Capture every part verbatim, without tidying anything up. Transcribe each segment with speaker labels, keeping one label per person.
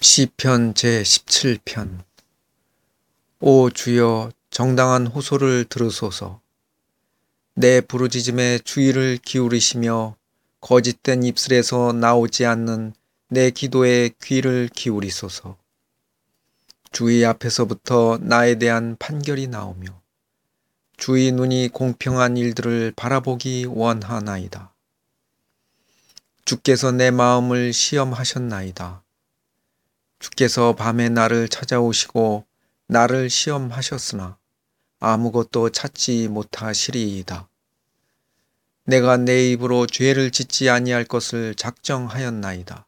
Speaker 1: 시편 제십칠 편. 오 주여, 정당한 호소를 들으소서. 내 부르짖음에 주의를 기울이시며 거짓된 입술에서 나오지 않는 내 기도에 귀를 기울이소서. 주의 앞에서부터 나에 대한 판결이 나오며 주의 눈이 공평한 일들을 바라보기 원하나이다. 주께서 내 마음을 시험하셨나이다. 주께서 밤에 나를 찾아오시고 나를 시험하셨으나 아무것도 찾지 못하시리이다. 내가 내 입으로 죄를 짓지 아니할 것을 작정하였나이다.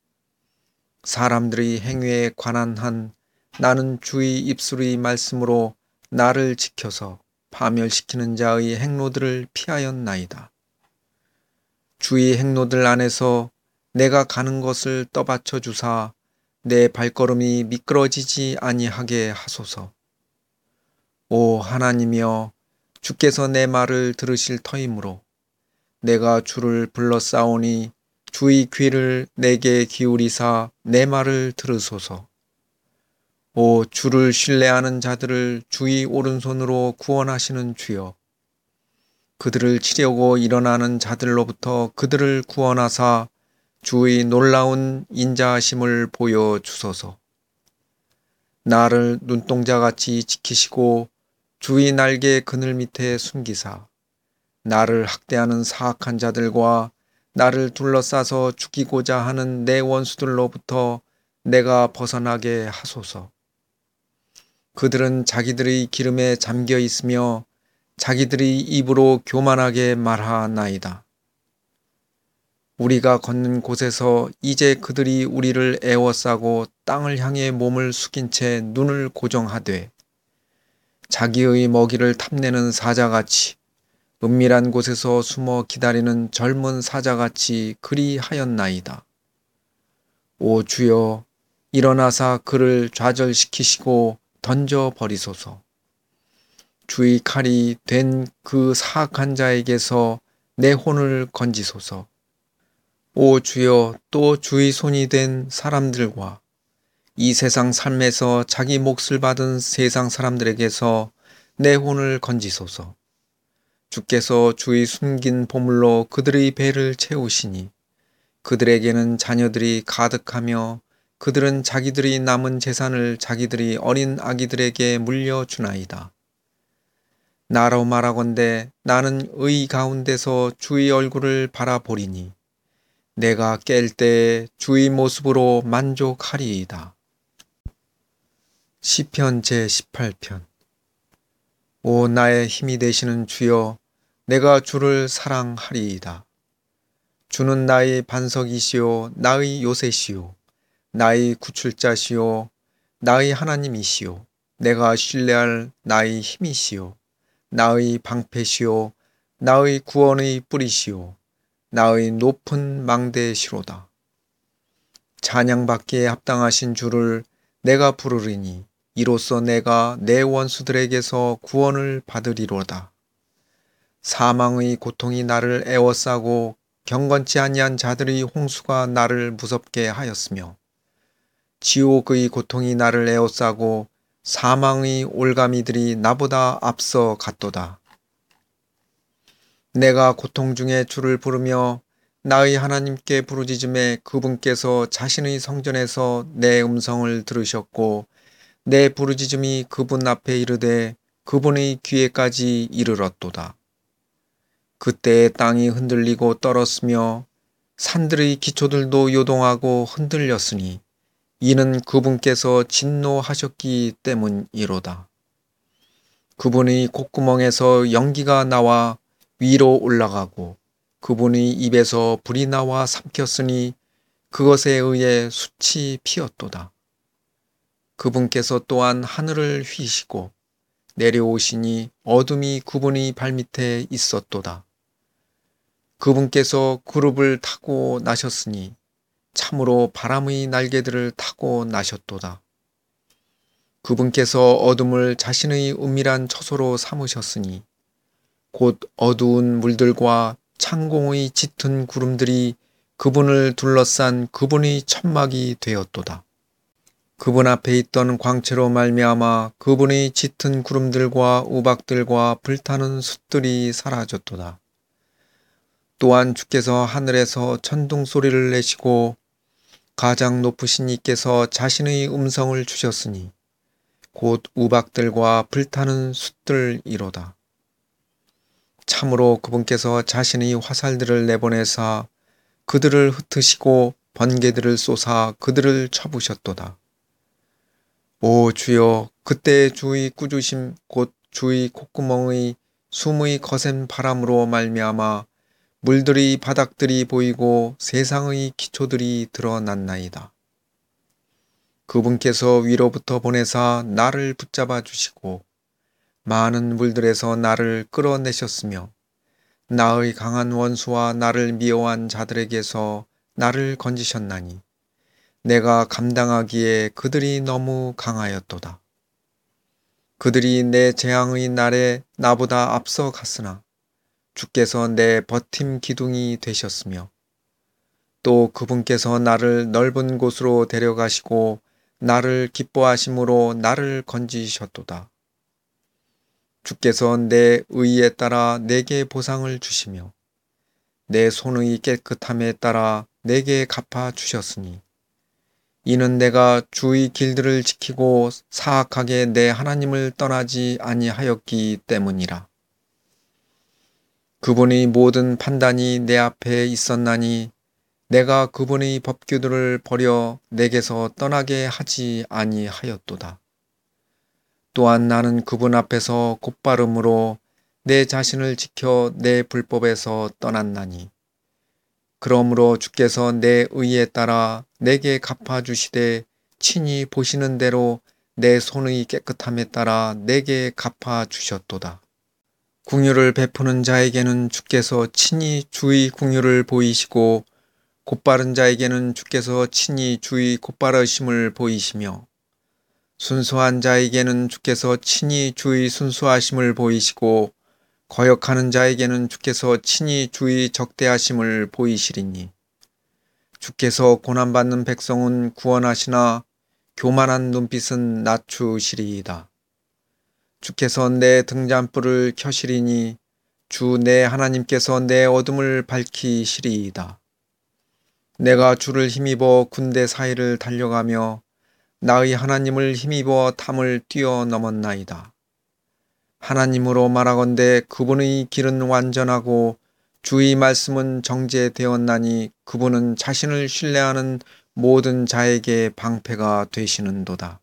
Speaker 1: 사람들의 행위에 관한 한 나는 주의 입술의 말씀으로 나를 지켜서 파멸시키는 자의 행로들을 피하였나이다. 주의 행로들 안에서 내가 가는 것을 떠받쳐 주사 내 발걸음이 미끄러지지 아니하게 하소서. 오 하나님이여, 주께서 내 말을 들으실 터이므로 내가 주를 불러싸오니 주의 귀를 내게 기울이사 내 말을 들으소서. 오 주를 신뢰하는 자들을 주의 오른손으로 구원하시는 주여, 그들을 치려고 일어나는 자들로부터 그들을 구원하사 주의 놀라운 인자하심을 보여주소서. 나를 눈동자같이 지키시고 주의 날개 그늘 밑에 숨기사 나를 학대하는 사악한 자들과 나를 둘러싸서 죽이고자 하는 내 원수들로부터 내가 벗어나게 하소서. 그들은 자기들의 기름에 잠겨 있으며 자기들의 입으로 교만하게 말하나이다. 우리가 걷는 곳에서 이제 그들이 우리를 애워싸고 땅을 향해 몸을 숙인 채 눈을 고정하되 자기의 먹이를 탐내는 사자같이 은밀한 곳에서 숨어 기다리는 젊은 사자같이 그리하였나이다. 오 주여, 일어나사 그를 좌절시키시고 던져버리소서. 주의 칼이 된 그 사악한 자에게서 내 혼을 건지소서. 오 주여, 또 주의 손이 된 사람들과 이 세상 삶에서 자기 몫을 받은 세상 사람들에게서 내 혼을 건지소서. 주께서 주의 숨긴 보물로 그들의 배를 채우시니 그들에게는 자녀들이 가득하며 그들은 자기들이 남은 재산을 자기들이 어린 아기들에게 물려주나이다. 나로 말하건대 나는 의 가운데서 주의 얼굴을 바라보리니 내가 깰 때에 주의 모습으로 만족하리이다. 시편 제십팔 편. 오 나의 힘이 되시는 주여, 내가 주를 사랑하리이다. 주는 나의 반석이시요 나의 요새시요 나의 구출자시요 나의 하나님이시요 내가 신뢰할 나의 힘이시요 나의 방패시요 나의 구원의 뿌리시요 나의 높은 망대시로다. 찬양받기에 합당하신 주를 내가 부르리니 이로써 내가 내 원수들에게서 구원을 받으리로다. 사망의 고통이 나를 애워싸고 경건치 아니한 자들의 홍수가 나를 무섭게 하였으며 지옥의 고통이 나를 애워싸고 사망의 올가미들이 나보다 앞서 갔도다. 내가 고통 중에 주를 부르며 나의 하나님께 부르짖음에 그분께서 자신의 성전에서 내 음성을 들으셨고 내 부르짖음이 그분 앞에 이르되 그분의 귀에까지 이르렀도다. 그때에 땅이 흔들리고 떨었으며 산들의 기초들도 요동하고 흔들렸으니 이는 그분께서 진노하셨기 때문이로다. 그분의 콧구멍에서 연기가 나와 위로 올라가고 그분의 입에서 불이 나와 삼켰으니 그것에 의해 숯이 피었도다. 그분께서 또한 하늘을 휘시고 내려오시니 어둠이 그분의 발밑에 있었도다. 그분께서 그룹을 타고 나셨으니 참으로 바람의 날개들을 타고 나셨도다. 그분께서 어둠을 자신의 은밀한 처소로 삼으셨으니 곧 어두운 물들과 창공의 짙은 구름들이 그분을 둘러싼 그분의 천막이 되었도다. 그분 앞에 있던 광채로 말미암아 그분의 짙은 구름들과 우박들과 불타는 숫들이 사라졌도다. 또한 주께서 하늘에서 천둥 소리를 내시고 가장 높으신 이께서 자신의 음성을 주셨으니 곧 우박들과 불타는 숫들이로다. 참으로 그분께서 자신의 화살들을 내보내사 그들을 흩으시고 번개들을 쏘사 그들을 쳐부셨도다. 오 주여, 그때 주의 꾸주심 곧 주의 콧구멍의 숨의 거센 바람으로 말미암아 물들의 바닥들이 보이고 세상의 기초들이 드러났나이다. 그분께서 위로부터 보내사 나를 붙잡아 주시고 많은 물들에서 나를 끌어내셨으며 나의 강한 원수와 나를 미워한 자들에게서 나를 건지셨나니 내가 감당하기에 그들이 너무 강하였도다. 그들이 내 재앙의 날에 나보다 앞서 갔으나 주께서 내 버팀 기둥이 되셨으며 또 그분께서 나를 넓은 곳으로 데려가시고 나를 기뻐하심으로 나를 건지셨도다. 주께서 내 의에 따라 내게 보상을 주시며 내 손의 깨끗함에 따라 내게 갚아 주셨으니 이는 내가 주의 길들을 지키고 사악하게 내 하나님을 떠나지 아니하였기 때문이라. 그분의 모든 판단이 내 앞에 있었나니 내가 그분의 법규들을 버려 내게서 떠나게 하지 아니하였도다. 또한 나는 그분 앞에서 곧발음으로 내 자신을 지켜 내 불법에서 떠났나니 그러므로 주께서 내 의에 따라 내게 갚아주시되 친히 보시는 대로 내 손의 깨끗함에 따라 내게 갚아주셨도다. 긍휼을 베푸는 자에게는 주께서 친히 주의 긍휼을 보이시고 곧바른 자에게는 주께서 친히 주의 곧바르심을 보이시며 순수한 자에게는 주께서 친히 주의 순수하심을 보이시고 거역하는 자에게는 주께서 친히 주의 적대하심을 보이시리니 주께서 고난받는 백성은 구원하시나 교만한 눈빛은 낮추시리이다. 주께서 내 등잔불을 켜시리니 주 내 하나님께서 내 어둠을 밝히시리이다. 내가 주를 힘입어 군대 사이를 달려가며 나의 하나님을 힘입어 담을 뛰어넘었나이다. 하나님으로 말하건대 그분의 길은 완전하고 주의 말씀은 정죄되었나니 그분은 자신을 신뢰하는 모든 자에게 방패가 되시는도다.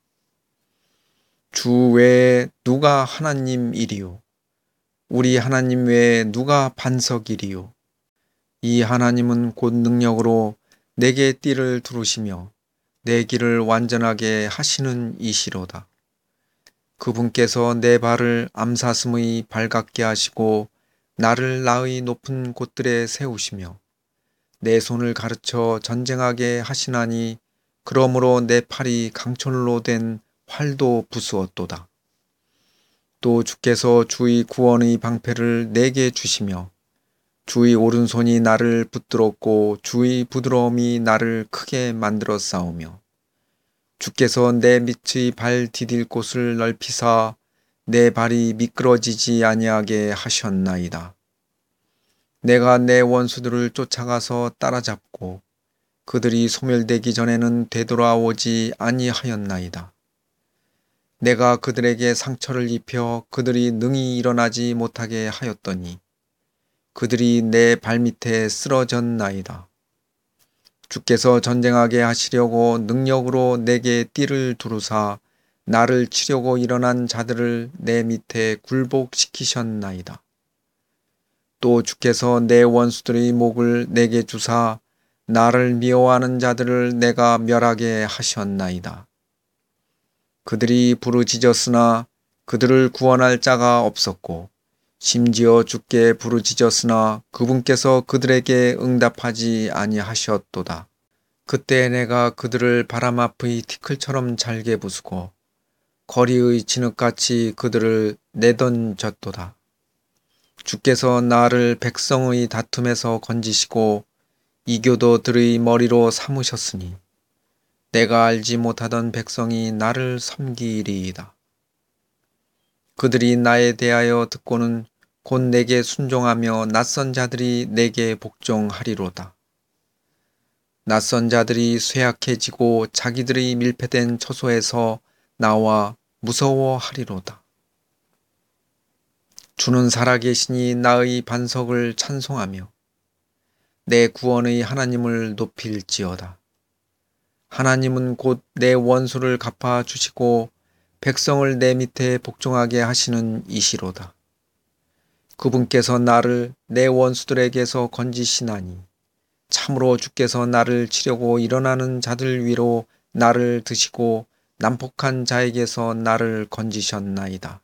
Speaker 1: 주 외에 누가 하나님이리요? 우리 하나님 외에 누가 반석이리요? 이 하나님은 곧 능력으로 내게 띠를 두르시며 내 길을 완전하게 하시는 이시로다. 그분께서 내 발을 암사슴의 발 같게 하시고 나를 나의 높은 곳들에 세우시며 내 손을 가르쳐 전쟁하게 하시나니 그러므로 내 팔이 강철로 된 활도 부수었도다. 또 주께서 주의 구원의 방패를 내게 주시며 주의 오른손이 나를 붙들었고 주의 부드러움이 나를 크게 만들어 싸우며 주께서 내 밑의 발 디딜 곳을 넓히사 내 발이 미끄러지지 아니하게 하셨나이다. 내가 내 원수들을 쫓아가서 따라잡고 그들이 소멸되기 전에는 되돌아오지 아니하였나이다. 내가 그들에게 상처를 입혀 그들이 능히 일어나지 못하게 하였더니 그들이 내 발밑에 쓰러졌나이다. 주께서 전쟁하게 하시려고 능력으로 내게 띠를 두르사 나를 치려고 일어난 자들을 내 밑에 굴복시키셨나이다. 또 주께서 내 원수들의 목을 내게 주사 나를 미워하는 자들을 내가 멸하게 하셨나이다. 그들이 부르짖었으나 그들을 구원할 자가 없었고 심지어 주께 부르짖었으나 그분께서 그들에게 응답하지 아니하셨도다. 그때 내가 그들을 바람 앞의 티끌처럼 잘게 부수고 거리의 진흙같이 그들을 내던졌도다. 주께서 나를 백성의 다툼에서 건지시고 이교도들의 머리로 삼으셨으니 내가 알지 못하던 백성이 나를 섬기리이다. 그들이 나에 대하여 듣고는 곧 내게 순종하며 낯선 자들이 내게 복종하리로다. 낯선 자들이 쇠약해지고 자기들의 밀폐된 처소에서 나와 무서워하리로다. 주는 살아계시니 나의 반석을 찬송하며 내 구원의 하나님을 높일지어다. 하나님은 곧 내 원수를 갚아주시고 백성을 내 밑에 복종하게 하시는 이시로다. 그분께서 나를 내 원수들에게서 건지시나니 참으로 주께서 나를 치려고 일어나는 자들 위로 나를 드시고 난폭한 자에게서 나를 건지셨나이다.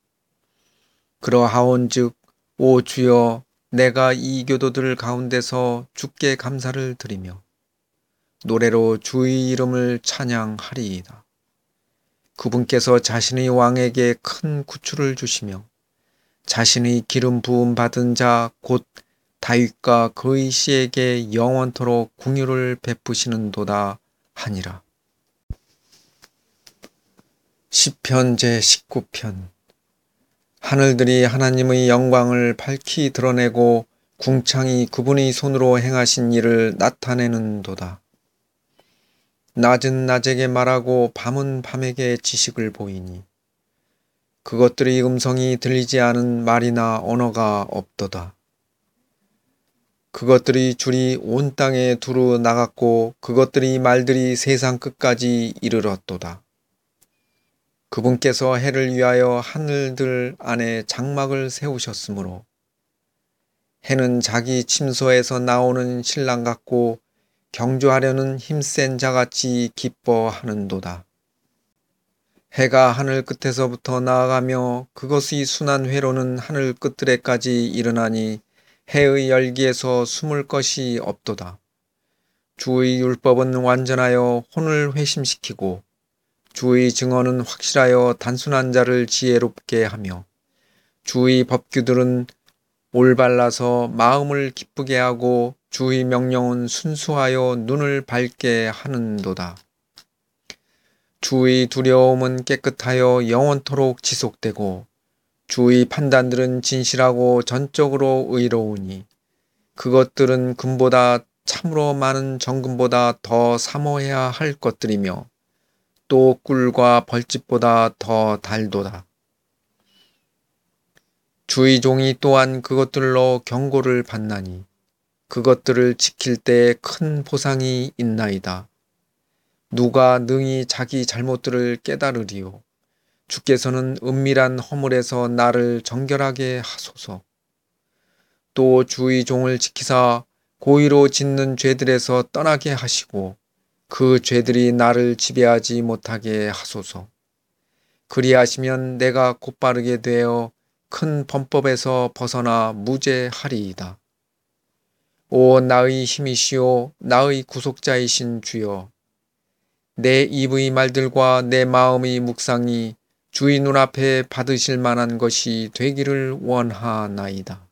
Speaker 1: 그러하온즉 오 주여, 내가 이 교도들 가운데서 주께 감사를 드리며 노래로 주의 이름을 찬양하리이다. 그분께서 자신의 왕에게 큰 구출을 주시며 자신의 기름 부음 받은 자 곧 다윗과 그의 씨에게 영원토록 궁유를 베푸시는도다 하니라. 시편 제십구 편. 하늘들이 하나님의 영광을 밝히 드러내고 궁창이 그분의 손으로 행하신 일을 나타내는도다. 낮은 낮에게 말하고 밤은 밤에게 지식을 보이니 그것들의 음성이 들리지 않은 말이나 언어가 없도다. 그것들의 줄이 온 땅에 두루 나갔고 그것들의 말들이 세상 끝까지 이르렀도다. 그분께서 해를 위하여 하늘들 안에 장막을 세우셨으므로 해는 자기 침소에서 나오는 신랑 같고 경주하려는 힘센 자같이 기뻐하는도다. 해가 하늘 끝에서부터 나아가며 그것의 순한 회로는 하늘 끝들에까지 이르나니 해의 열기에서 숨을 것이 없도다. 주의 율법은 완전하여 혼을 회심시키고 주의 증언은 확실하여 단순한 자를 지혜롭게 하며 주의 법규들은 올발라서 마음을 기쁘게 하고 주의 명령은 순수하여 눈을 밝게 하는도다. 주의 두려움은 깨끗하여 영원토록 지속되고 주의 판단들은 진실하고 전적으로 의로우니 그것들은 금보다 참으로 많은 정금보다 더 사모해야 할 것들이며 또 꿀과 벌집보다 더 달도다. 주의 종이 또한 그것들로 경고를 받나니 그것들을 지킬 때에 큰 보상이 있나이다. 누가 능히 자기 잘못들을 깨달으리요. 주께서는 은밀한 허물에서 나를 정결하게 하소서. 또 주의 종을 지키사 고의로 짓는 죄들에서 떠나게 하시고 그 죄들이 나를 지배하지 못하게 하소서. 그리하시면 내가 곧바르게 되어 큰 범법에서 벗어나 무죄하리이다. 오 나의 힘이시오 나의 구속자이신 주여, 내 입의 말들과 내 마음의 묵상이 주의 눈앞에 받으실 만한 것이 되기를 원하나이다.